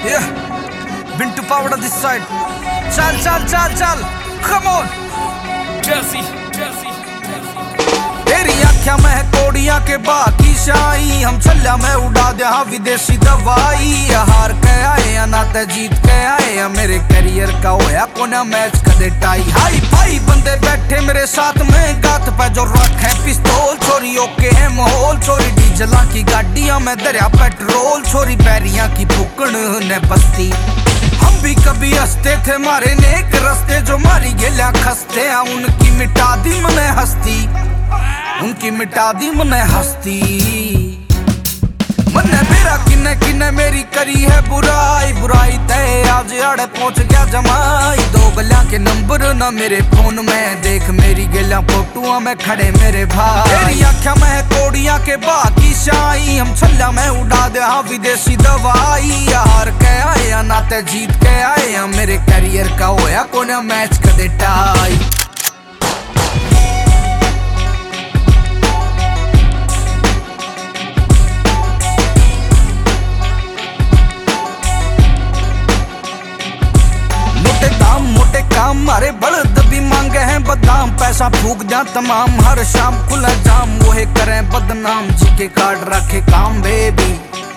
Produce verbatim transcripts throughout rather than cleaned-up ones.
Yeah, Bintu Pavada this side. Chal, chal, chal, chal. Come on. Chelsea, Chelsea, Chelsea. तेरी आँखें में कोड़ियां के बाकी शाही, हम चल्या में उड़ा दे हाँ विदेशी दवाई। हार के आए या ना ते जीत के आए या मेरे करियर का होया कोना मैच कदे टाई। हाई फाई बंदे बैठे मेरे साथ में गात पे जो रखे पिस्तौल, छोरी ओके है माहौल, छोरी डीजला की गाड़ियां में दरिया पेट्रोल, छोरी पैरियां की फुकन ने बस्ती। हम भी कभी हंसते थे मारे नेक रस्ते, जो मारी गेल्या खस्ते हैं उनकी मिटा दी मने हस्ती, उनकी मिटा दी मने हस्ती। मने मेरा किन्ने किन्ने मेरी करी है बुराई, बुराई तय आज आड़े पहुंच गया जमाई। दो गलियां के नंबर ना मेरे फोन में, देख मेरी गलियां फोटुआ में खड़े मेरे भाई। तेरी आँखें में कोड़ियां के बाकी शाही, हम छल्ला में उड़ा दे हाँ विदेशी दवाई। हार के आए या नाते जीत के आए या मेरे करियर का होया कोना मैच कदे टाई। मोटे काम मारे बड़द भी मांगे हैं बदाम, पैसा फूक दिया तमाम हर शाम खुला जाम। वो है करें बदनाम जी के कार्ड रखे काम बेबी।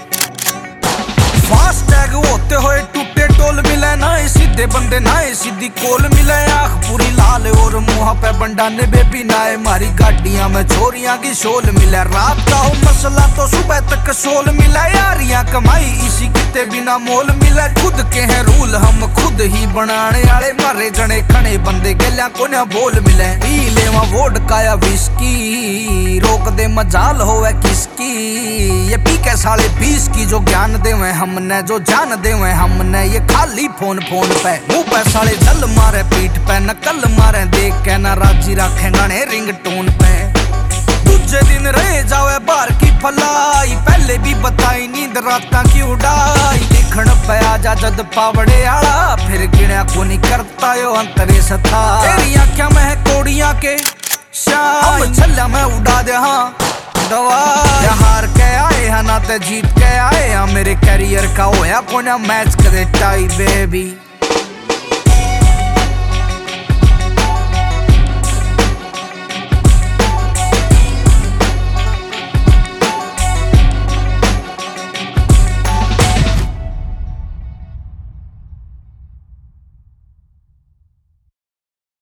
फास्ट टैग होते हुए टूटे टोल मिले ना, सीधे बंदे ना सीधी कोल मिले। आँख पूरी लाल और मुँह पे बंडाने बेबी नाए, मारी गाड़ियां में छोरियां की शोल मिले। रात का हो मसला तो सुबह तक सोल मिले, यारियां कमाई इसी किते बिना मोल मिले। खुद के हैं रूल हम खुद ही बनाने वाले, मारे जने खने बंदे गलियां को ना बोल मिले। पी लेवा वोडका या विस्की, रोक दे मजाल होवे किसकी। ये पी के साले बीस की जो ज्ञान देवे हमने, जो जान देवे हमने, ये खाली फोन फोन पे मुंह पे साले जल मारे, पीठ पे नकल मारे, देख के ना राजी रखे गाने रिंग टोन पे। दूजे दिन रह जावे बार की फलाई, पहले भी बताई नींद रात की उड़ाई। लिखण पे आजा जद पावड़े आला, फिर गिणया को नहीं करता यो अंतरे सथा। तेरी आँखें में कोड़ियां के शाही, हम छल्ला में उड़ा दे हाँ दवाई। हार के आए हा ना ते जीत के आए या मेरे करियर का होया कोना मैच कदे टाई बेबी।